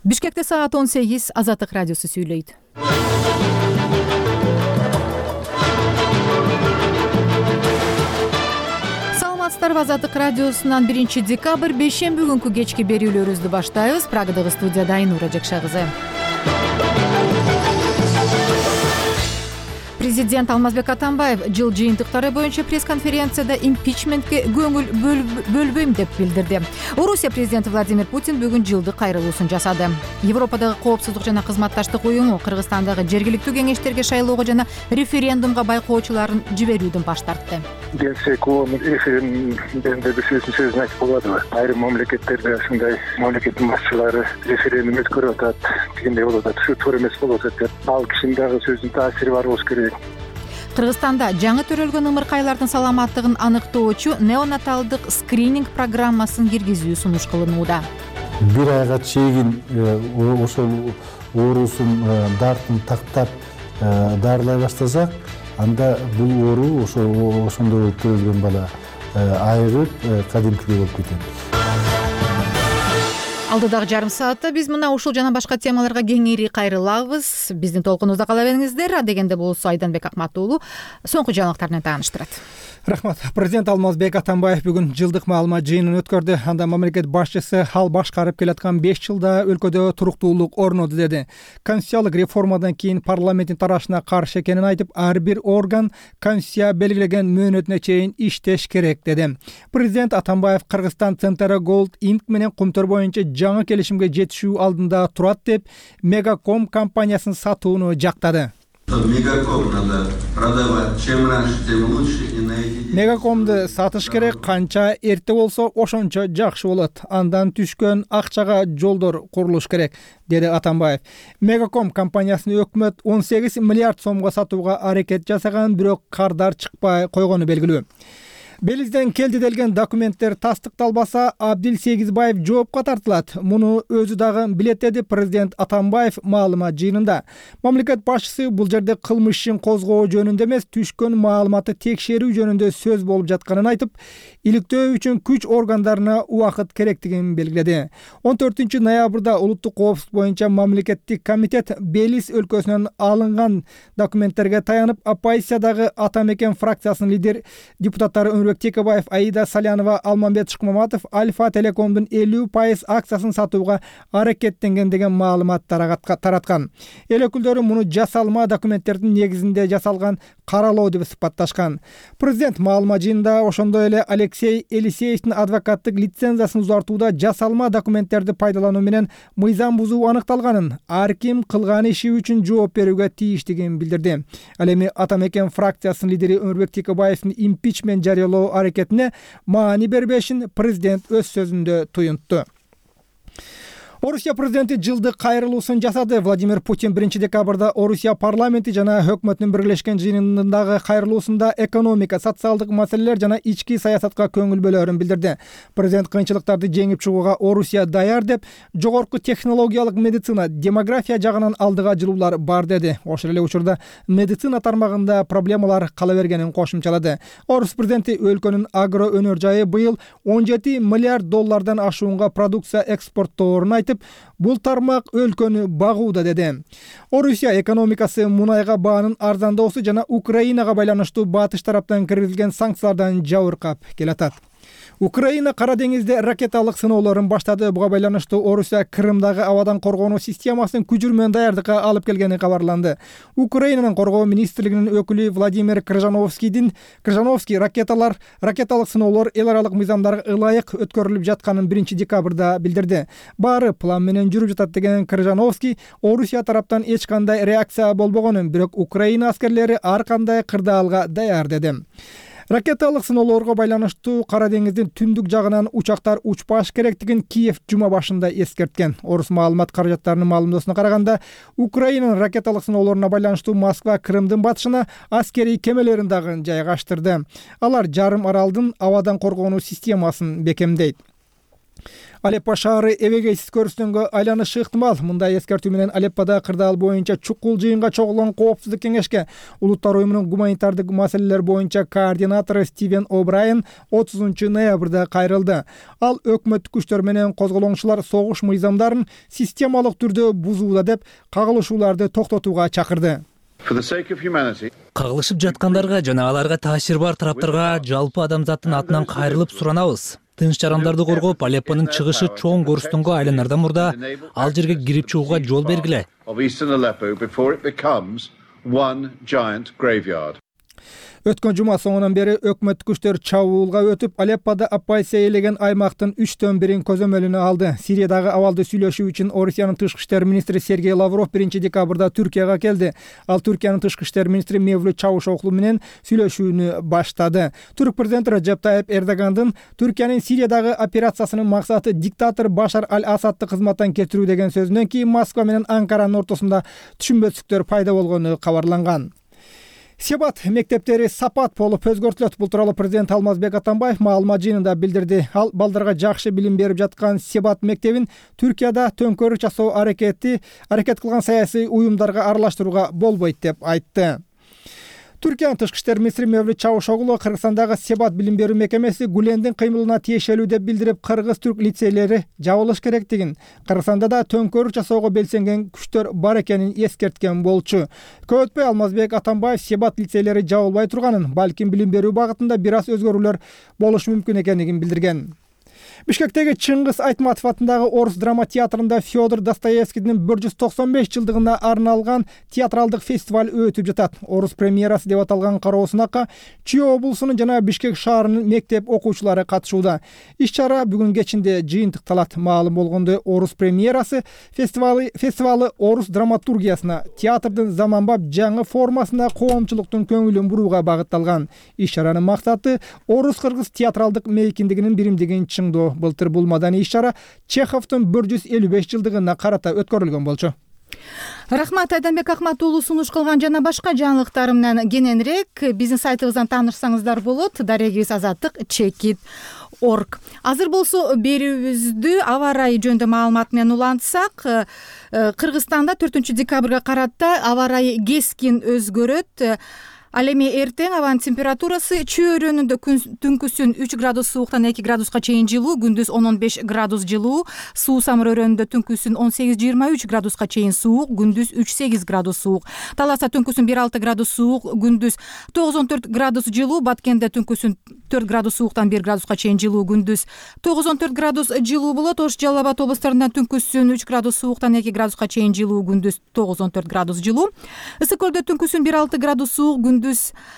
Бишкекте саат 18, Азаттык радиосу сүйлөйт. Саламатсыздарбы, Азаттык радиосунан 1-декабрь бейшемби күнкү кечки берүүлөрүбүздү баштайбыз. Прагадагы студияда Айнура Жакша кызы. Президент Алмазбек Атамбаев жыл жыйынтыктары боюнча пресс-конференцияда импичментке көңүл бөлбөйм деп билдирди. Орусия президенти Владимир Путин бүгүн жылдык кайрылуусун жасады. Европадагы коопсуздук жана кызматташтык уюму Кыргызстандагы жергиликтүү кеңештерге шайлоого жана референдумга байкоочуларын жиберүүдөн баш тартты. Сөзүн айтып болду. Айрым мамлекеттерде ушундай мамлекеттин башчылары референдум өткөрүп атат, дегендей болуп атат. Ушу туура эмес болуп атат деп. Ал кишинин дагы сөзүнүн таасири бар болуш керек. Кыргызстанда жаңы төрөлгөн ымыркайлардын саламаттыгын аныктоочу неонаталдык скрининг программасын киргизүү сунуш кылынууда. Бир айга чейин ошол оорусун дартын тактап дарылай баштасак, анда бул оору ошондой төрөлгөн бала айыгып кадимкидей болуп кетет. Алдыдагы жарым саатта биз мына ушул жана башка темаларга кеңири кайрылабыз. Биздин толкунубузда кала бериңиздер. Дегенде болсо Айданбек Акматуулу соңку жаңылыктар менен тааныштырат. Рахмат. Президент Алмазбек Атамбаев бүгүн жылдык маалымат жыйынын өткөрдү. Анда мамлекет башчысы ал башкарып келаткан 5 жылда өлкөдө туруктуулук орноду деди. Конституциялык реформадан кийин парламенттин тарашына каршы экенин айтып, ар бир орган конституция белгилеген мөөнөтүнө чейин иштеш керек деди. Президент Атамбаев Кыргызстан Центра Gold Inc менен кумтөр боюнча жаңы келишимге жетишүү алдында турат деп Мегаком компаниясын сатууну жактады. Мегаком надо продавать, чем раньше, тем лучше. Мегакомду сатыш керек, канча эрте болсо ошончо жакшы болот. Андан түшкөн акчага жолдор курулуш керек, деди Атамбаев. Мегаком компаниясын өкмөт 18 миллиард сомго сатууга аракет жасаган, бирок кардар чыкпай койгону белгилүү. Белизден келди делген документтер тастыкталбаса, Абдил Сегизбаев жоопко тартылат. Муну өзү дагы билет, деди президент Атамбаев маалымат жыйынында. Мамлекет башчысы бул жерде кылмыш ишин козгоо жөнүндө эмес, түшкөн маалыматты текшерүү жөнүндө сөз болуп жатканын айтып, иликтөө үчүн күч органдарына убакыт керектигин белгиледи. 14 ноябрда улуттук коопсуздук боюнча мамлекеттик комитет Белиз өлкөсүнөн алынган документтерге таянып, оппозициядагы Ата Мекен фракциясынын лидер депутаттары Өмүрбек Текебаев, Аида Салянова, Алмамбет Шыкмаматов Альфа Телекомдун 50% акциясын сатууга аракеттенген деген маалымат тараткан. Эл өкүлдөрү муну жасалма документтердин негизинде жасалган каралоо деп сыпатташкан. Президент маалымат жыйынында ошондой эле Алексей Елисеевдин адвокаттык лицензиясын узартууда жасалма документтерди пайдалануу менен мыйзам бузуу аныкталганын, ар ким кылган иши үчүн жооп берүүгө тийиштигин билдирди. Ал эми Ата Мекен фракциясынын лидери Өмүрбек Текебаевдин импичмент жарыялоо аракетине маани бербешин президент өз сөзүндө туюнтту. Орусия президенти жылдык кайрылуусун жасады. Владимир Путин 1-декабрда Орусия парламенти жана өкмөтүнүн бирлешкен жыйынындагы кайрылуусунда экономика, социалдык маселелер жана ички саясатка көңүл бөлөрүн билдирди. Президент кыйынчылыктарды жеңип чыгууга Орусия даяр деп, жогорку технологиялык медицина, демография жагынан алдыга жылуулар бар деди. Ошол эле учурда медицина тармагында проблемалар кала бергенин кошумчалады. Орус президенти өлкөнүн агро өнөр жайы быйыл 17 миллиард доллардан ашуунга продукция экспортторун айтып, бул тармак өлкөнү багууда деди. Орусия экономикасы мунайга баанын арзандоосу жана Украинага байланыштуу батыш тараптан киргизилген санкциялардан жабыркап келатат. Украина Кара деңизде ракеталык сыноолорун баштады. Буга байланыштуу Орусия Крымдагы абадан коргонуу системасын күчүрмөн даярдыкка алып келгени кабарланды. Украинанын коргоо министрлигинин өкүлү Владимир Крыжановский ракеталык сыноолор эл аралык мыйзамдарга ылайык өткөрүлүп жатканын 1-декабрда билдирди. Баары план менен жүрүп жатат деген Крыжановский Орусия тараптан эч кандай реакция болбогонун, бирок Украина аскерлери ар кандай кырдаалга даяр деди. Ракеталык сыноолорго байланыштуу Кара деңиздин түндүк жагынан учактар учпаш керектигин Киев жума башында эскерткен. Орус маалымат каражаттарынын маалымдоосуна караганда, Украинанын ракеталык сыноолоруна байланыштуу Москва Крымдын батышына аскерий кемелерин дагы жайгаштырды. Алар жарым аралдын абадан коргонуу системасын бекемдейт. Алеппо шаары эбегейсиз көрүстөнгө айланышы ыктымал. Мындай эскертүү менен Алеппода кырдаал боюнча чукул жыйынга чогулган коопсуздук кеңешке Улуттар уюмунун гуманитардык маселелер боюнча координатору Стивен О'Брайен 30 ноябрда кайрылды. Ал өкмөттүк күчтөр менен козголоңчулар согуш мыйзамдарын системалык түрдө бузууда деп кагылышууларды токтотууга чакырды. Кагылышып жаткандарга жана аларга таасири бар тараптарга жалпы адамзаттын атынан кайрылып суранабыз. Тынч жарандарды коргоп, Алеппонун чыгышы чоң көрүстөнгө айланардан мурда ал жерге кирип чыгууга жол бергиле. Өткөн жума соңунан бери өкмөттүк күчтөр чабуулга өтүп, Алеппода оппозиция ээлеген аймактын 3/1 көзөмөлүнө алды. Сириядагы абалды сүйлөшүү үчүн Орусиянын тышкы иштер министри Сергей Лавров 1 декабрда Түркияга келди. Ал Түркиянын тышкы иштер министри Мевлют Чавушоглу менен сүйлөшүүнү баштады. Түрк президенти Режеп Тайип Эрдогандын Түркиянын Сириядагы операциясынын максаты диктатор Башар аль-Асадты кызматтан кетирүү деген сөзүнөн кийин Москва менен Анкаранын ортосунда түшүнбөстүктөр пайда болгону кабарланган. Себат мектептери сапат болуп өзгөртүлөт. Бул тууралуу президент Алмазбек Атамбаев маалымат жыйынында билдирди. Ал балдарга жакшы билим берип жаткан Себат мектебин Түркияда төңкөрүк жасоо аракет кылган саясий уюмдарга аралаштырууга болбойт деп айтты. Түркиянын тышкы иштер министри Мевлют Чавушоглу Кыргызстандагы Себат билим берүү мекемеси Гулендин кыймылына тиешелүү деп билдирип, кыргыз-түрк лицейлери жабылыш керектигин, Кыргызстанда да төңкөрүк жасоого белсенген күчтөр бар экенин эскерткен болчу. Көп өтпөй Алмазбек Атамбаев Себат лицейлери жабылбай турганын, балким билим берүү багытында бир аз өзгөрүүлөр болушу мүмкүн экенин билдирген. Бишкектеги Чыңгыз Айтматов атындагы Орус драма театрында Федор Достоевскийдин 195 жылдыгына арналган театралдык фестиваль өтүп жатат. Орус премьерасы деп аталган кароосунакка Чүй облусунун жана Бишкек шаарынын мектеп окуучулары катышууда. Иш-чара бүгүн кечинде жыйынтыкталат. Маалым болгондой, Орус премьерасы фестивалы Орус драматургиясына, театрдын заманбап жаңы формасына коомчулуктун көңүлүн бурууга багытталган. Иш-чаранын максаты Орус-кыргыз театралдык мейкиндигинин биримдигин чыңдоо. Былтыр бул маданий иш-чара Чеховдун 155 жылдыгына карата өткөрүлгөн болчу. Рахмат, Айданбек Акматуулу сунуш кылган жана башка жаңылыктар менен кененирээк биздин сайтыбыздан таанышсаңыздар болот. Дарегибиз azattik.chekit.org. Азыр болсо берүүбүздү аба ырайы жөнүндө маалымат менен улантсак, Кыргызстанда 4 декабрга карата аба ырайы кескин өзгөрөт. Ал эми эртең абанын температурасы Чүй өрөөнүндө түнкүсүн 3 градус сууктан 2 градуска чейин жылуу, күндүз 10-15 градус жылуу, Суу Самыр өрөөнүндө түнкүсүн 18-23 градуска чейин суук, күндүз 3-8 градус суук. Таласа түнкүсүн 1-6 градус суук, күндүз 9-14 градус жылуу, Баткенде түнкүсүн 4 градус сууктан 1 градуска чейин жылуу, күндүз 9-14 градус жылуу болот. Ош Жалал Абад облустарында түнкүсүн 3 градус сууктан 2 градуска чейин жылуу, күндүз 9-14 градус жылуу. Ысык көлдө түнкүсүн 1-6 градус суук, күндүз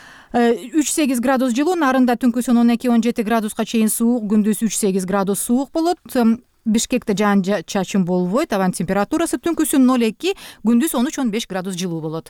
3-8 градус жылуу, Нарында түнкүсүн 12-17 градуска чейин суук, күндүз 3-8 градус суук болот. Бишкекте жаан-чачын болбойт, абанын температурасы түнкүсүн 0-2, күндүз 13-15 градус жылуу болот.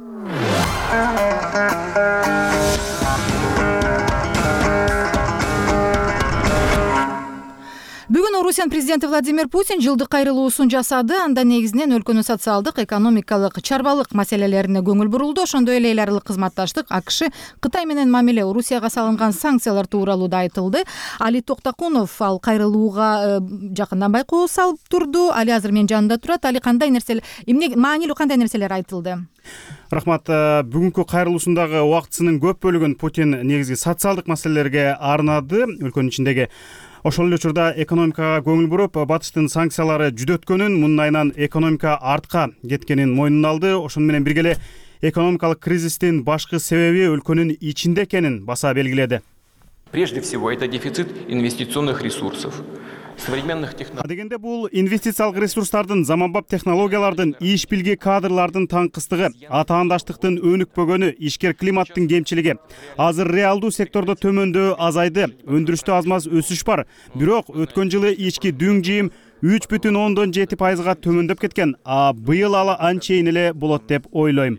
Бүгүн Орусиянын президенти Владимир Путин жылдык кайрылуусун жасады. Анда негизинен өлкөнүн социалдык, экономикалык, чарбалык маселелерине көңүл бурулду. Ошондой эле эл аралык кызматташтык, АКШ, Кытай менен мамиле, Орусияга салынган санкциялар тууралуу да айтылды. Али Токтокунов ал кайрылууга жакындан байкоо салып турду. Али азыр менин жанымда турат. Али, кандай нерселер, маанилүү кандай нерселер айтылды? Рахмат. Бүгүнкү кайрылуусундагы убактысынын көп бөлүгүн Путин негизги социалдык маселелерге арнады. Өлкөнүн ичиндеги ошол эле учурда экономикага көңүл буруп, батыштын санкциялары жүдөткөнүн, мунун айынан экономика артка кеткенин мойнуна алды. Ошону менен бирге эле экономикалык кризистин башкы себеби өлкөнүн ичинде экенин баса белгиледи. Прежде всего, это дефицит инвестиционных ресурсов. Дегенде бул инвестициялык ресурстардын, заманбап технологиялардын, иш билги кадрлардын таңкыстыгы, атаандаштыктын өнүкпөгөнү, ишкер климаттын кемчилиги. Азыр реалдуу сектордо төмөндөө азайды, өндүрүштө аз-маз өсүш бар. Бирок өткөн жылы ички дүң жыйым 3,7% төмөндөп кеткен. Быйыл ала анчейин эле болот деп ойлойм.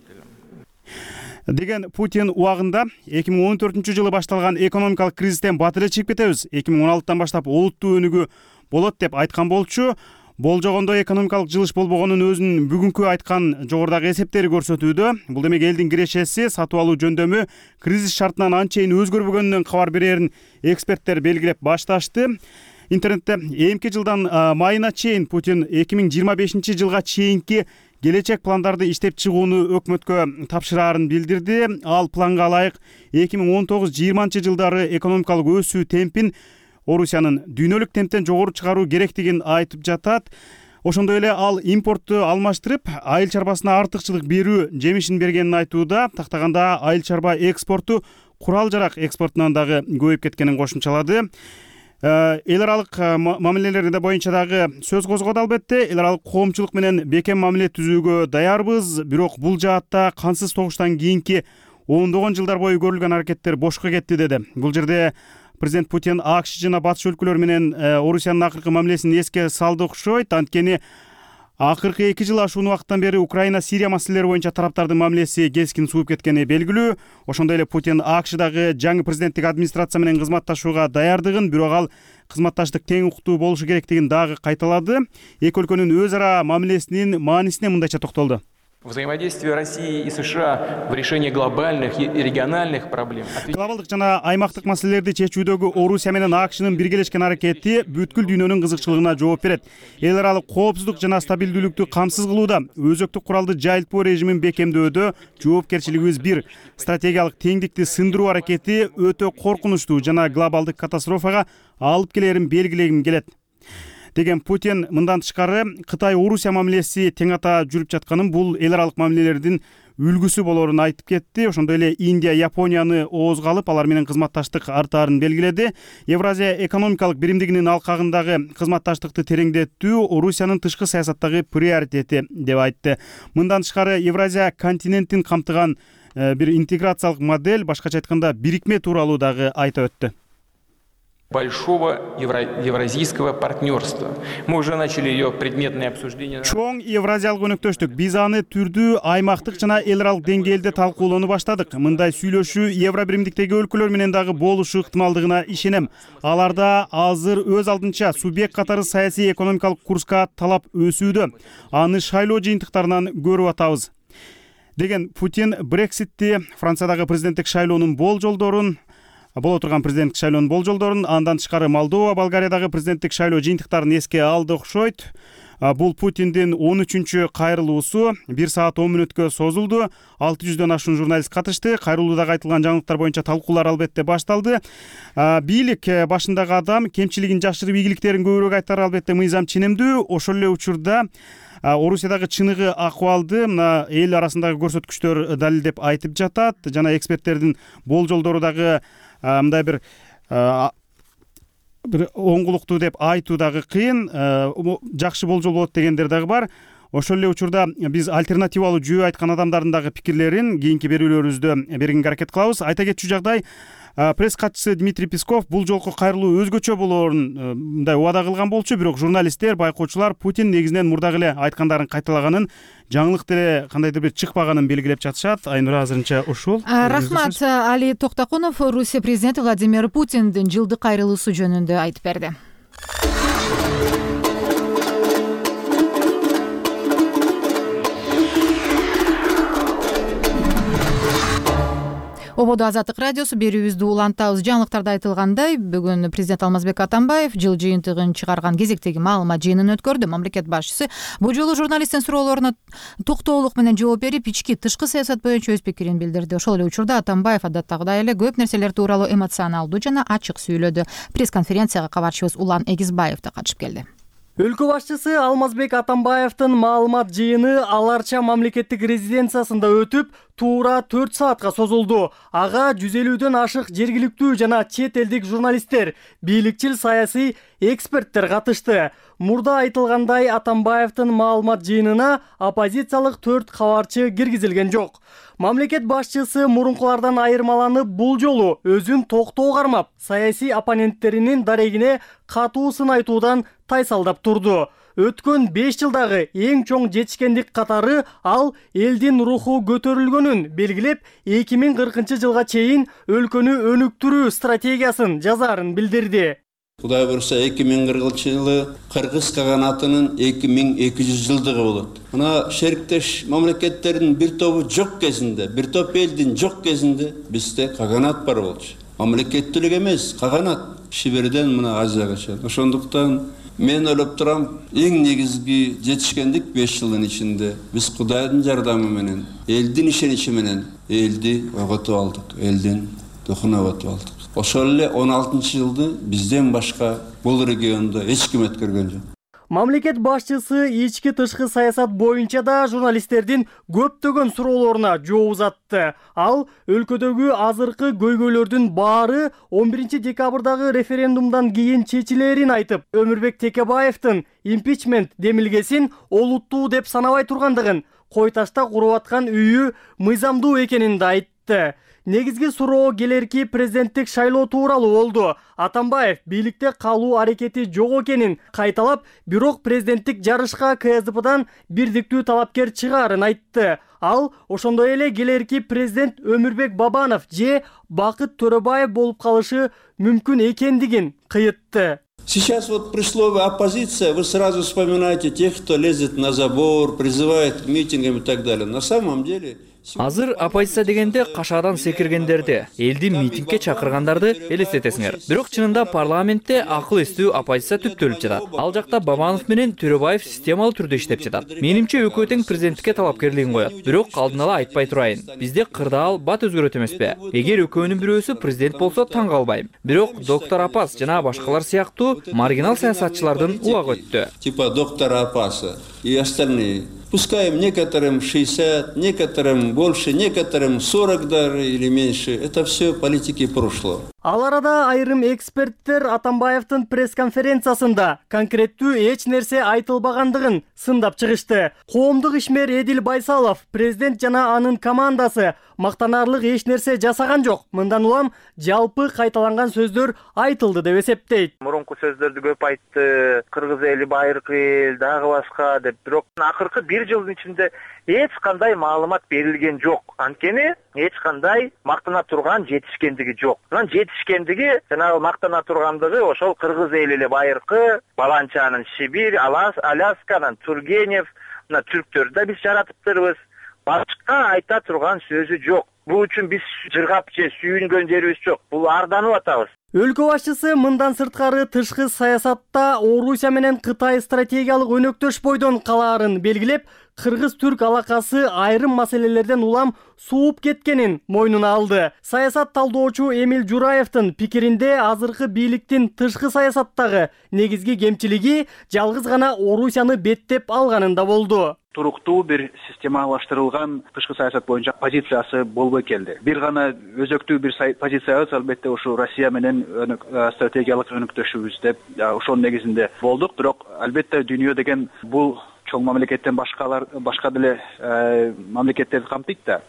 Деген Путин убагында 2014 жылы башталган экономикалык кризистен бат эле чыгып кетебиз. 2016 баштап олуттуу өнүгүү болот деп айткан болчу. Болжогондой экономикалык жылыш болбогонун өзүнүн бүгүнкү айткан жогорудагы эсептери көрсөтүүдө. Бул демек элдин кирешеси, сатып алуу жөндөмү кризис шартынан анчейин өзгөрбөгөнүнөн кабар берерин эксперттер белгилеп башташты. интернетте эмки жылдан майына чейин Путин 2025 жылга чейинки келечек пландарды иштеп чыгууну өкмөткө тапшыраарын билдирди. Ал планга ылайык 2019-20 жылдары экономикалык өсүү темпин Орусиянын дүйнөлүк темптен жогору чыгаруу керектигин айтып жатат. Ошондой эле ал импортту алмаштырып, айыл чарбасына артыкчылык берүү жемишин бергенин айтууда. Тактаганда айыл чарба экспорту курал жарак экспортунан дагы көбөйүп кеткенин кошумчалады. Эл аралык мамилелер боюнча дагы сөз козгоду. Албетте, эл аралык коомчулук менен бекем мамиле түзүүгө даярбыз. Бирок бул жаатта кансыз согуштан кийинки ондогон жылдар бою көрүлгөн аракеттер бошко кетти деди. Бул жерде президент Путин АКШ жана батыш өлкөлөр менен Орусиянын акыркы мамилесин эске салды окшойт. Анткени акыркы 2 жыл ашуун убакыттан бери Украина, Сирия маселелери боюнча тараптардын мамилеси кескин сууп кеткени белгилүү. Ошондой эле Путин АКШдагы жаңы президенттик администрация менен кызматташууга даярдыгын, бирок ал кызматташтык тең укуктуу болушу керектигин дагы кайталады. Эки өлкөнүн өз ара мамилесинин маанисине мындайча токтолду. Взаимодействие России и США в решении глобальных и региональных проблем. Глобалдык жана аймактык маселелерди чечүүдөгү Орусия менен АКШнын биргелешкен аракети бүткүл дүйнөнүн кызыкчылыгына жооп берет. Эл аралык коопсуздук жана стабилдүүлүктү камсыз кылууда, өзөктүк куралды жайылтпоо режимин бекемдөөдө жоопкерчилигибиз бир. Стратегиялык теңдикти сындыруу аракети өтө коркунучтуу жана глобалдык катастрофага алып келерин белгилегим келет деген Путин. Мындан тышкары Кытай Орусия мамилеси тең ата жүрүп жатканын, бул эл аралык мамилелердин үлгүсү болорун айтып кетти. Ошондой эле Индия, Японияны оозго алып, алар менен кызматташтык артаарын белгиледи. Евразия экономикалык биримдигинин алкагындагы кызматташтыкты тереңдетүү Орусиянын тышкы саясаттагы приоритети деп айтты. Мындан тышкары Евразия континентин камтыган бир интеграциялык модель, башкача айтканда бирикме тууралуу дагы айта өттү. Большого евразийского партнерства. Мы уже начали ее предметное обсуждение. Чоң евразиялык өнөктөштүк. Биз аны түрдүү аймактык жана эл аралык деңгээлде талкуулоону баштадык. Мындай сүйлөшүү Евро биримдиктеги өлкөлөр менен дагы болушу ыктымалдыгына ишенем. Аларда азыр өз алдынча субъект катары саясий экономикалык курска талап өсүүдө. Аны шайлоо жыйынтыктарынан көрүп атабыз деген Путин Брекситти, Франциядагы президенттик шайлоонун болжолдорун, боло турган президенттик шайлоонун болжолдорун, андан тышкары Молдова, Болгариядагы президенттик шайлоо жыйынтыктарын эске алды окшойт. Бул Путиндин 13-чү кайрылуусу 1 саат 10 мүнөткө созулду. 600дөн ашуун журналист катышты. Кайрылуудагы айтылган жаңылыктар боюнча талкуулар албетте башталды. Бийлик башындагы адам кемчилигин жашырып, ийгиликтерин көбүрөөк айтары албетте мыйзам ченемдүү. Ошол эле учурда Орусиядагы чыныгы акыбалды мына эл арасындагы көрсөткүчтөр далилдеп айтып жатат. Жана эксперттердин болжолдору дагы мындай бир оңгулуктуу деп айтуу дагы кыйын. Жакшы болжол болот дегендер дагы бар. Ошол эле учурда биз альтернативалуу жүйө айткан адамдардын дагы пикирлерин кийинки берүүлөрүбүздө бергенге аракет кылабыз. Айта кетчү жагдай, пресс катчысы Дмитрий Песков бул жолку кайрылуу өзгөчө болоорун мындай убада кылган болчу, бирок журналисттер, байкоочулар Путин негизинен мурдагы эле айткандарын кайталаганын, жаңылык деле кандайдыр бир чыкпаганын белгилеп жатышат. Айнура, азырынча ушул. Рахмат. Али Токтакунов Русия президенти Владимир Путиндин жылдык кайрылуусу жөнүндө айтып берди. Ободо Азаттык радиосу берүүбүздү улантабыз. Жаңылыктарда айтылгандай, бүгүн президент Алмазбек Атамбаев жыл жыйынтыгын чыгарган кезектеги маалымат жыйынын өткөрдү. Мамлекет башчысы бул жолу журналисттин суроолоруна токтоолук менен жооп берип, ички тышкы саясат боюнча өз пикирин билдирди. Ошол эле учурда Атамбаев адаттагыдай эле көп нерселер тууралуу эмоционалдуу жана ачык сүйлөдү. Пресс-конференцияга кабарчыбыз Улан Эгизбаев да катышып келди. Өлкө башчысы Алмазбек Атамбаевдин маалымат жыйыны Аларча мамлекеттик резиденциясында өтүп, туура 4 саатка созулду. Ага 150дөн ашык жергиликтүү жана чет элдик журналисттер, бийликчил саясий эксперттер катышты. Мурда айтылгандай, Атамбаевдин маалымат жыйынына оппозициялык 4 кабарчы киргизилген жок. Мамлекет башчысы мурункулардан айырмаланып, бул жолу өзүн токтоо кармап, саясий оппоненттеринин дарегине катуу сын айтуудан тайсалдап турду. Өткөн 5 жылдагы эң чоң жетишкендик катары ал элдин руху көтөрүлгөнүн белгилеп, 2040 жылга чейин өлкөнү өнүктүрүү стратегиясын жазаарын билдирди. Кудай бурса 2040 жылы Кыргыз каганатынын 2200 жылдыгы болот. Мына шериктеш мамлекеттердин бир тобу жок кезинде, бир топ элдин жок кезинде бизде каганат бар болчу. Мамлекеттүүлүк эмес, каганат. Сибирден мына Азияга чейин. Ошондуктан мен ойлоп турам, эң негизги жетишкендик 5 жылдын ичинде биз Кудайдын жардамы менен, элдин ишеничи менен элди ойготуп алдык, элдин рухун ойготуп алдык. Ошол эле 16-жылды бизден башка бул региондо эч ким өткөргөн жок. Мамлекет башчысы ички тышкы саясат боюнча да журналисттердин көптөгөн суроолоруна жооп узатты. Ал өлкөдөгү азыркы көйгөйлөрдүн баары 11 декабрдагы референдумдан кийин чечилерин айтып, Өмүрбек Текебаевдин импичмент демилгесин олуттуу деп санабай тургандыгын, кой ташта куруп аткан үйү мыйзамдуу экенин да айтты. Негизги суроо келерки президенттик шайлоо тууралуу болду. Атамбаев бийликте калуу аракети жок экенин кайталап, бирок президенттик жарышка КСДПдан бирдиктүү талапкер чыгаарын айтты. Ал ошондой эле келерки президент Өмүрбек Бабанов же Бакыт Төрөбаев болуп калышы мүмкүн экендигин кыйытты. Сейчас вот при слове оппозиция вы сразу вспоминаете тех, кто лезет на забор, призывает к митингам и так далее. На самом деле... Азыр оппозиция дегенде кашадан секиргендерди, элди митингге чакыргандарды элестетесиңер. Бирок чынында парламентте акыл эстүү оппозиция түптөлүп жатат. Ал жакта Бабанов менен Төрөбаев системалуу түрдө иштеп жатат. Менимче экөө тең президенттикке талапкерлигин коет. Бирок алдын ала айтпай турайын. Бизде кырдаал бат өзгөрөт эмеспи? Эгер экөөнүн бирөөсү президент болсо таң калбайм. Бирок доктор Апас жана башкалар сыяктуу маргинал саясатчылардын убагы өттү. Типа доктора Апаса и остальные. Пускай некоторым 60, некоторым больше, некоторым 40 даже или меньше. Это все политики прошлого. Ал арада айрым эксперттер Атамбаевдин пресс-конференциясында конкреттүү эч нерсе айтылбагандыгын сындап чыгышты. Коомдук ишмер Эдил Байсалов, президент жана анын командасы мактанарлык эч нерсе жасаган жок. Мындан улам жалпы кайталанган сөздөр айтылды деп эсептейт. Мурунку сөздөрдү көп айтты. Кыргыз эли байыркы эл, дагы башка деп. Бирок акыркы 1 жылдын ичинде эч кандай маалымат берилген жок. Анткени эч кандай мактана турган жетишкендиги жок. Анан жетишкендиги жанагы мактана тургандыгы ошол кыргыз эли эле байыркы, Баланчанын Сибирь, Алясканын Тургенев, мына түрктөрдү да биз жаратыптырбыз. Башка айта турган сөзү жок. Бул үчүн биз жыргап же сүйүнгөн жерибиз жок. Бул арданып атабыз. Өлкө башчысы мындан сырткары тышкы саясатта Орусия менен Кытай стратегиялык өнөктөш бойдон калаарын белгилеп, кыргыз-түрк алакасы айрым маселелерден улам сууп кеткенин мойнуна алды. Саясат талдоочу Эмил Жураевдин пикиринде азыркы бийликтин тышкы саясаттагы негизги кемчилиги жалгыз гана Орусияны беттеп алганында болду. Туруктуу бир системалаштырылган тышкы саясат боюнча позициясы болбой келди. Бир гана өзөктүү бир позициябыз албетте ушу Россия менен стратегиялык өнөктөшүбүз деп ошонун негизинде болдук. Бирок албетте дүйнө деген бул чоң мамлекеттен башка деле мамлекеттерди камтыйт да.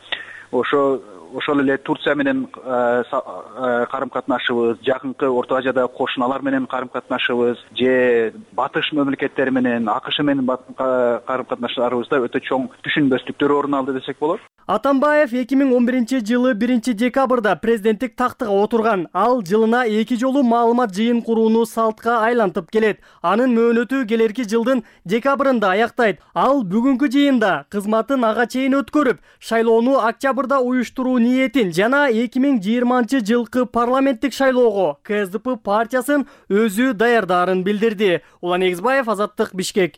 Ошол эле Турция менен карым-катнашыбыз, жакынкы Орто Азияда кошуналар менен карым-катнашыбыз, же батыш мамлекеттери менен, АКШ менен карым-катнашыбызда өтө чоң түшүнбөстүктөр орун алды десек болот. Атамбаев 2011-жылы 1 декабрда президенттик тактыга отурган. Ал жылына 2 жолу маалымат жыйын курууну салтка айлантып келет. Анын мөөнөтү келерки жылдын декабрында аяктайт. Ал бүгүнкү жыйында кызматын ага чейин өткөрүп, шайлоону октябрда уюштуруу ниетин жана 2020-жылкы парламенттик шайлоого КСДП партиясын өзү даярдаарын билдирди. Улан Эгизбаев, Азаттык, Бишкек.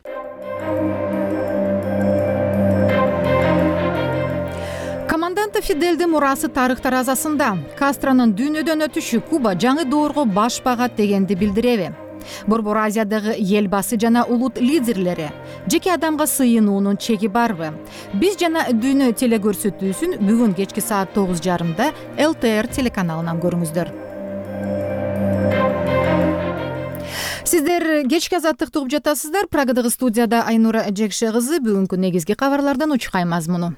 Команданты Фиделдин мурасы тарых таразасында Кастронун дүйнөдөн өтүшү Куба жаңы доорго баш багат дегенди билдиреби? Борбор Азиядагы эл басы жана улут лидерлери жеке адамга сыйынуунун чеги барбы? Биз жана дүйнө телекөрсөтүүсүн бүгүн кечки саат 9:30 ЛТР телеканалынан көрүңүздөр. Сиздер кечки Азаттыкты угуп жатасыздар. Прагадагы студияда Айнура Жекше кызы бүгүнкү негизги кабарлардан учкай мазмуну.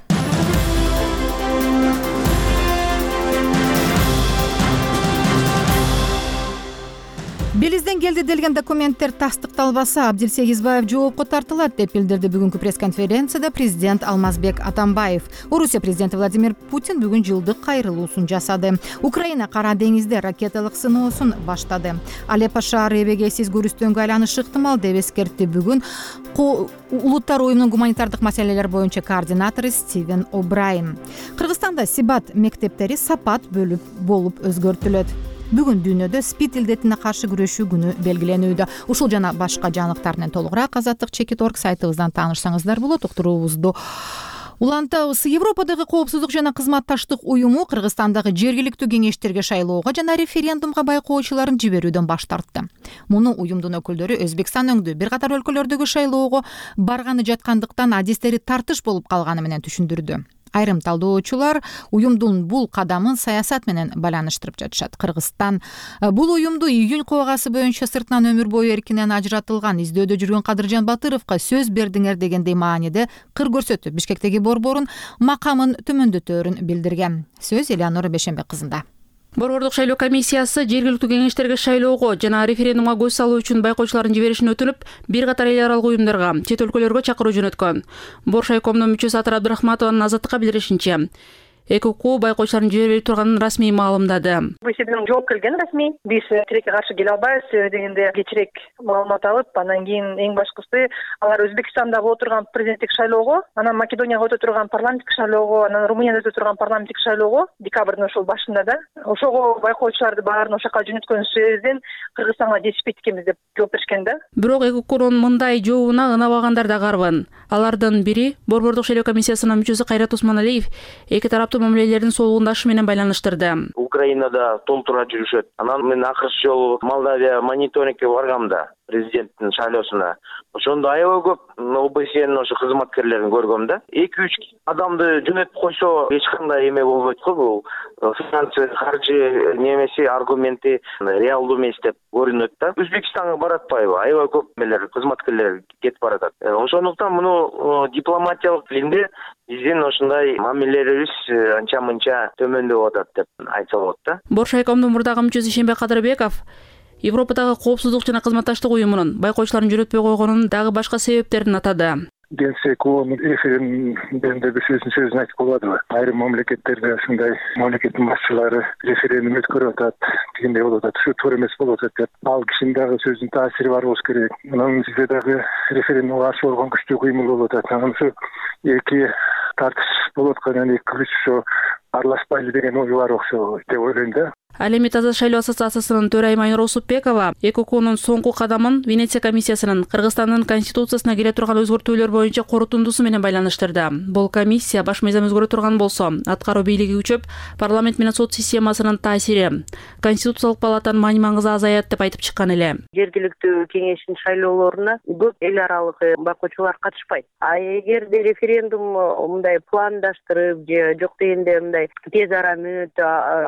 Белизден келди делген документтер тастыкталбаса, Абдилсе Эгизбаев жоопко тартылат деп билдирди бүгүнкү пресс-конференцияда президент Алмазбек Атамбаев. Орусия президенти Владимир Путин бүгүн жылдык кайрылуусун жасады. Украина Кара деңизде ракеталык сыноосун баштады. Алеппо шаары эбегейсиз көрүстөнгө айланышы ыктымал деп эскертти бүгүн Улуттар уюмунун гуманитардык маселелер боюнча координатору Стивен О'Брайен. Кыргызстанда Сибат мектептери сапат болуп өзгөртүлөт. Бүгүн дүйнөдө спид илдетине каршы күрөшүү күнү белгиленүүдө. Ушул жана башка жаңылыктар менен толугураак Азаттык.org сайтыбыздан таанышсаңыздар болот. Уктуруубузду улантабыз. Европадагы коопсуздук жана кызматташтык уюму Кыргызстандагы жергиликтүү кеңештерге шайлоого жана референдумга байкоочуларын жиберүүдөн баш тартты. Муну уюмдун өкүлдөрү Өзбекстан өңдүү бир катар өлкөлөрдөгү шайлоого барганы жаткандыктан адистери тартыш болуп калганы менен түшүндүрдү. Айрым талдоочулар уюмдун бул кадамын саясат менен байланыштырып жатышат. Кыргызстан бул уюмду июнь кубагасы боюнча сыртынан өмүр бою эркинен ажыратылган издөөдө жүргөн Кадыржан Батыровго сөз бердиңер дегендей мааниде кыр көрсөтүп, Бишкектеги борборун макамын төмөндөтөөрүн билдирген. Сөз Элеонора Бешенбек кызында. Борбордук шайлоо комиссиясы жергиликтүү кеңештерге шайлоого жана референдумга көз салуу үчүн байкоочулардын жиберишин өтүнүп, бир катар эл аралык уюмдарга, чет өлкөлөргө чакыруу жөнөткөн. Боршайкомдун мүчөсү Атар Абдырахматованын Азаттыкка билдиришинче, ЭКУ байкоочуларын жибербей турганын расмий маалымдады. Бул жооп келген расмий. Биз тилекке каршы келе албайбыз дегенде кечирээк маалымат алып, анан кийин эң башкысы алар Өзбекстанда боло турган президенттик шайлоого, анан Македонияга өтө турган парламенттик шайлоого, анан Румынияда өтө турган парламенттик шайлоого декабрдын ошол башында да ошого байкоочуларды баарын ошол жака жөнөткөн сөзден Кыргызстанга жетишпейт экенбиз деп жооп беришкен да. Бирок ЭКУнун мындай жообуна ынабагандар да карбын. Алардын бири Борбордук шайлоо комиссиясынын мүчөсү Кайрат Усманалиев эки тараптуу мамилелердин солугундашы менен байланыштырды. Украинада толтура жүрүшөт. Анан мен акыркы жолу Молдавия мониторингке баргам да президенттин шайлоосуна. Ошондо аябай көп ОБСЕнин ошо кызматкерлерин көргөм да. 2-3 адамды жөнөтүп койсо эч кандай эме болбойт го, бул финансы, каржы немеси аргументи реалдуу эмес деп көрүнөт да. Өзбекстанга барат атпайбы? Аябай көп эмелер, кызматкерлер кетип баратат. Ошондуктан муну дипломатиялык тилинде биздин ошондой мамилелерибиз анча-мынча төмөндөп атат деп айтса болот да. Боршайкомдун мурдагы мүчөсү Шембек Кадырбеков Европадагы коопсуздук жана кызматташтык уюмунун байкоочуларын жөнөтпөй койгонунун дагы башка себептерин атады. Генсекунун референдумда сөзүн айтып калбадыбы? Айрым мамлекеттерде ушундай мамлекеттин башчылары референдум өткөрүп атат, дегендей болуп атат. Ушу туура эмес болуп атат деп. Ал кишинин дагы сөзүнүн таасири бар болуш керек. Анан бизде дагы референдумга каршы болгон күчтүү кыймыл болуп атат. Анан ушу эки тартыш болуп аткандан эки күч ушу аралашпайлы деген ой бар окшойт деп ойлойм да. Ал эми Таза шайлоо ассоциациясынын төрайымы Айнура Усупбекова ЭКУнун соңку кадамын Венеция комиссиясынын Кыргызстандын конституциясына келе турган өзгөртүүлөр боюнча корутундусу менен байланыштырды. Бул комиссия баш мыйзам өзгөрө турган болсо, аткаруу бийлиги күчөп, парламент менен сот системасынын таасири Конституциялык палатанын маани-маңызы азаят деп айтып чыккан эле. Жергиликтүү кеңештин шайлоолоруна көп эл аралык байкоочулар катышпайт. А эгерде референдум мындай пландаштырып же жок дегенде мындай тез ара мүнөт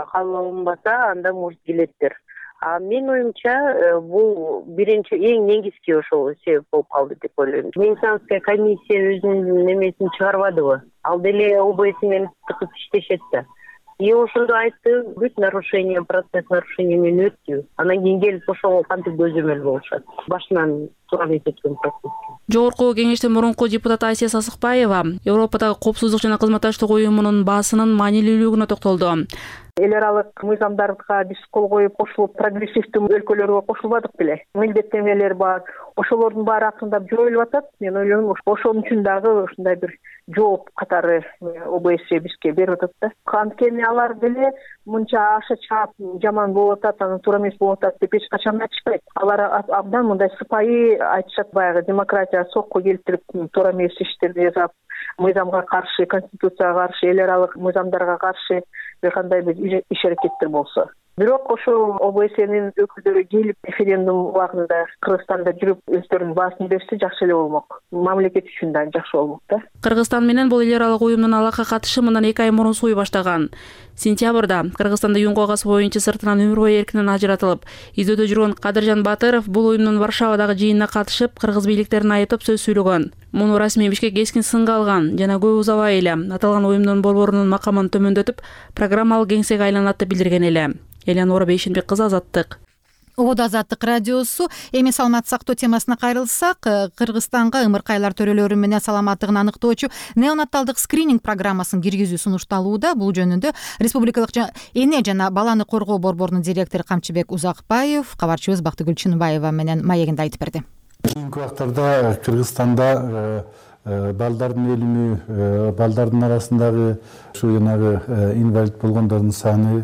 кабыл анда может келеттир. А мен оюмча бул биринчи эң негизги ошол себеп болуп калды деп ойлойм. Венецианская комиссия өзүнүн немесин чыгарбадыбы? Ал деле ОБС менен тыкып иштешет да. И ошондо айтты, бүт нарушение, процесс нарушение менен өттү. Анан кийин келип ошого кантип көзөмөл болушат. Башынан туура эмес өткөн процесс. Жогорку кеңештин мурунку депутаты Айсия Сасыкбаева Европадагы коопсуздук жана кызматташтык уюмунун баасынын маанилүүлүгүнө токтолду. Эл аралык мыйзамдарга биз кол коюп кошулуп, прогрессивдүү өлкөлөргө кошулбадык беле. Милдеттенмелер бар. Ошолордун баары акырындап жоюлуп атат. Мен ойлойм, ошонун үчүн дагы ушундай бир жооп катары ОБС бизге берип атат да. Анткени алар деле мынча аша чаап жаман болуп атат, анан туура эмес болуп атат деп эч качан айтышпайт. Алар абдан мындай сыпайы айтышат, баягы демократия сокко келтирип, туура эмес иштерди жасап, мыйзамга каршы, конституцияга каршы, эл аралык мыйзамдарга каршы бир кандай бир иш аракеттер болсо. Бирок ошол ОБСнин өкүлдөрү келип референдум убагында Кыргызстанда жүрүп өздөрүнүн баасын берсе жакшы эле болмок. Мамлекет үчүн да жакшы болмок да. Кыргызстан менен бул эл аралык уюмдун алакка катышы мындан 2 ай мурун сууй баштаган. Сентябрда Кыргызстанда июнь кубагасы боюнча сыртынан өмүр бою эркинен ажыратылып, издөөдө жүргөн Кадыржан Батыров бул уюмдун Варшавадагы жыйынына катышып, кыргыз бийликтерин айыптап сөз сүйлөгөн. Муну расмий Бишкек кескин сынга алган жана көп узабай эле аталган уюмдун борборунун макамын төмөндөтүп, программалык кеңсеге айланат деп билдирген эле. Элеонора Бейшенбек кызы, Азаттык. Ободо Азаттык радиосу. Эми саламат сактоо темасына кайрылсак, Кыргызстанга ымыркайлар төрөлөрү менен саламаттыгын аныктоочу неонаталдык скрининг программасын киргизүү сунушталууда. Бул жөнүндө Республикалык эне жана баланы коргоо борборунун директору Камчыбек Узакбаев кабарчыбыз Бактыгүл Чыныбаева менен маегинде айтып берди. Кийинки убактарда Кыргызстанда балдардын өлүмү, балдардын арасындагы ушу жанагы инвалид болгондордун саны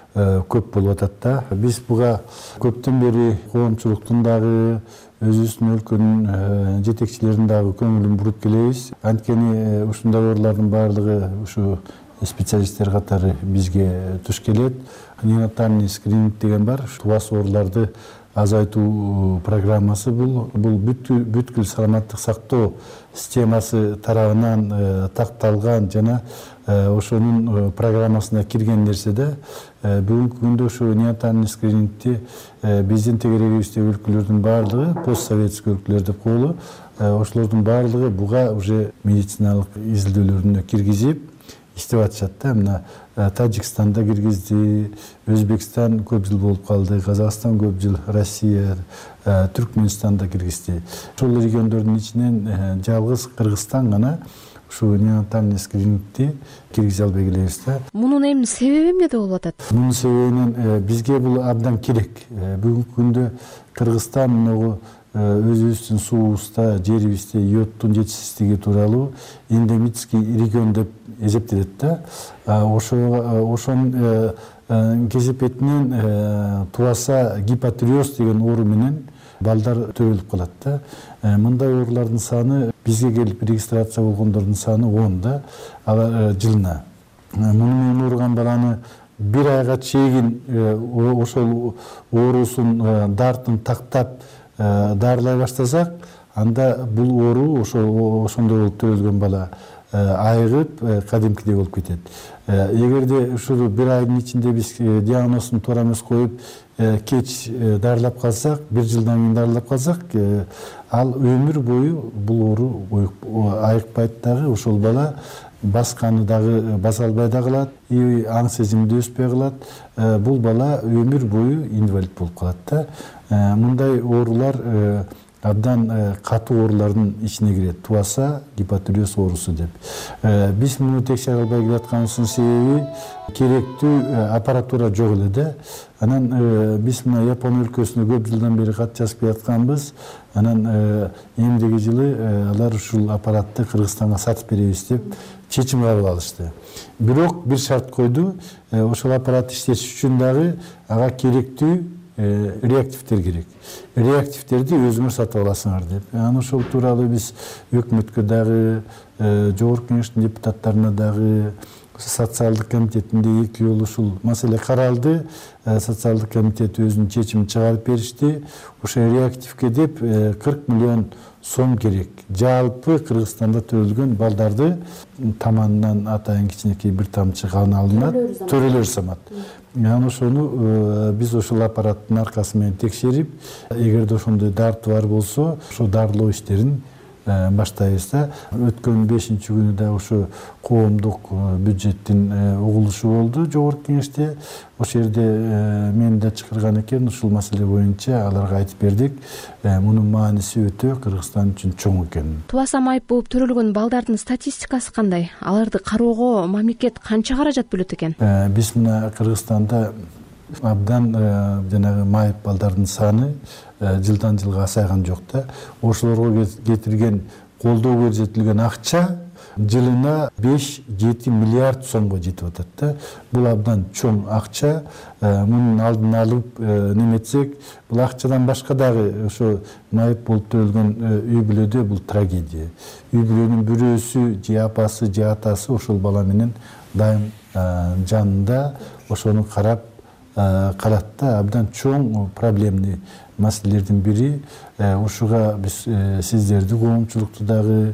көп болуп атат да. Биз буга көптөн бери коомчулуктун дагы өзүбүздүн өлкөнүн жетекчилеринин дагы көңүлүн буруп келебиз. Анткени ушундай оорулардын баардыгы ушу специалисттер катары бизге туш келет. Неонатальный скрининг деген бар. Тубас ооруларды азайтуу программасы бул бүткүл саламаттык сактоо системасы тарабынан такталган жана ошонун программасына кирген нерсе да. Бүгүнкү күндө ушу неонатальный скринингти биздин тегерегибиздеги өлкөлөрдүн баардыгы, постсоветский өлкөлөр деп коелу, ошолордун баардыгы буга уже медициналык изилдөөлөрүнө киргизип иштеп атышат да. Мына Тажикстанда киргизди, Өзбекстан көп жыл болуп калды, Казакстан көп жыл, Россия, Түркмөнстанда киргизди. Ошол региондордун ичинен жалгыз Кыргызстан гана ушу неонатальный скринингти киргизе албай келебиз да. Мунун эми себеби эмнеде болуп атат? Мунун себебинен бизге бул абдан керек. Бүгүнкү күндө Кыргызстан могу өзүбүздүн суубузда, жерибизде йодтун жетишсиздиги тууралуу эндемический регион деп эсептелет да. Ошонун кесепетинен тубаса гипотиреоз деген оору менен балдар төрөлүп калат да. Мындай оорулардын саны бизге келип регистрация болгондордун саны 10 да, жылына. Муну менен ооруган баланы бир айга чейин ошол оорусун дартын тактап дарылай баштасак, анда бул оору ошондой болуп төрөлгөн бала айыгып кадимкидей болуп кетет. Эгерде ушул бир айдын ичинде биз диагнозун туура эмес коюп кеч дарылап калсак, бир жылдан кийин дарылап калсак, ал өмүр бою бул оору айыкпайт дагы, ошол бала басканы дагы баса албай да калат, аң сезимди өспөй калат. Бул бала өмүр бою инвалид болуп калат да. Мындай оорулар абдан катуу оорулардын ичине кирет. Тубаса гипотиреоз оорусу деп. Биз муну текшере албай келатканыбыздын себеби керектүү аппаратура жок эле да. Анан биз мына Япон өлкөсүнө көп жылдан бери кат жазып келатканбыз. Анан эмдиги жылы алар ушул аппаратты Кыргызстанга сатып беребиз деп чечим кабыл алышты. Бирок бир шарт койду. Ошол аппарат иштеш үчүн дагы ага керектүү реактивдер керек. Реактивдерди өзүңөр сатып аласыңар деп. Анан ошол тууралуу биз өкмөткө дагы, жогорку кеңештин депутаттарына дагы, социалдык комитетинде 2 жолу ушул маселе каралды. Социалдык комитет өзүнүн чечимин чыгарып беришти. Ошо реактивге деп 40 миллион сом керек. Жалпы Кыргызстанда төрөлгөн балдарды таманынан атайын кичинекей бир тамчы кан алынат, төрөлөр самат. Анан ошону биз ошол аппараттын аркасы менен текшерип, эгерде ошондой дарты бар болсо, ошо дарылоо иштерин баштайбыз да. Өткөн 5-күнү да ошо коомдук бюджеттин угулушу болду жогорку кеңеште. Ошол жерде мени да чакырган экен, ушул маселе боюнча аларга айтып бердик. Мунун мааниси өтө Кыргызстан үчүн чоң экен. Тубаса майып болуп төрөлгөн балдардын статистикасы кандай? Аларды кароого мамлекет канча каражат бөлөт экен? Биз мына Кыргызстанда абдан жанагы майып балдардын саны жылдан жылга азайган жок да. Ошолорго кетирген колдоо көрсөтүлгөн акча жылына 5-7 миллиард сомго жетип атат да. Бул абдан чоң акча. Мунун алдын алып неметсек, бул акчадан башка дагы ошо майып болуп төрөлгөн үй бүлөдө бул трагедия. Үй бүлөнүн бирөөсү, же апасы, же атасы ошол бала менен дайым жанында ошону карап калат да. Абдан чоң проблемный маселелердин бири. Ушуга биз сиздерди, коомчулукту дагы,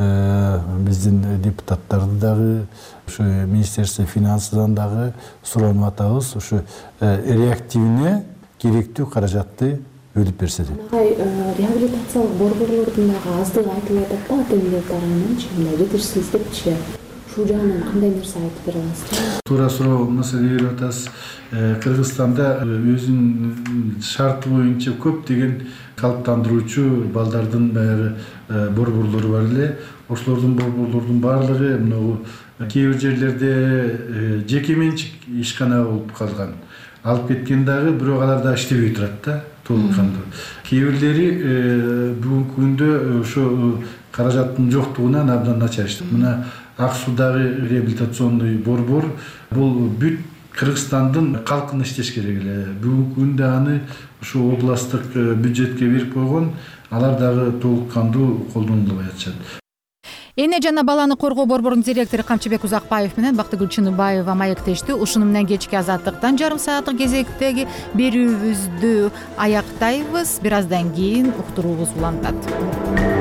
биздин депутаттарды дагы, ушу Министерство финансыдан дагы суранып атабыз. Ушу реактивине керектүү каражатты бөлүп берсе деп. Реабилитациялык борборлордун дагы аздыгы айтылып атат да, ата-энелер тарабынан, мындай жетишсиз депчи. Ушул жагынан кандай нерсе айтып бере аласызбы? Туура суроо маселе берип атасыз. Кыргызстанда өзүнүн шарты боюнча көп деген калыптандыруучу балдардын баягы борборлору бар эле. Ошолордун борборлордун баардыгы мына кээ бир жерлерде жеке менчик ишкана болуп калган. Алып кеткен дагы, бирок алар да иштебей турат да, толук кандуу. Кээ бирлери бүгүнкү күндө ошо каражаттын жоктугунан абдан начар иштеп. Мына Ак Суудагы реабилитационный борбор бул бүт Кыргызстандын калкын иштеш керек эле. Бүгүнкү күндө аны ушу областтык бюджетке берип койгон, алар дагы толук кандуу колдонулбай атышат. Эне жана баланы коргоо борборунун директору Камчыбек Узакбаев менен Бактыгүл Чыныбаева маектешти. Ушуну менен кечки азаттыктан жарым сааттык кезектеги берүүбүздү аяктайбыз. Бир аздан кийин уктуруубуз улантат.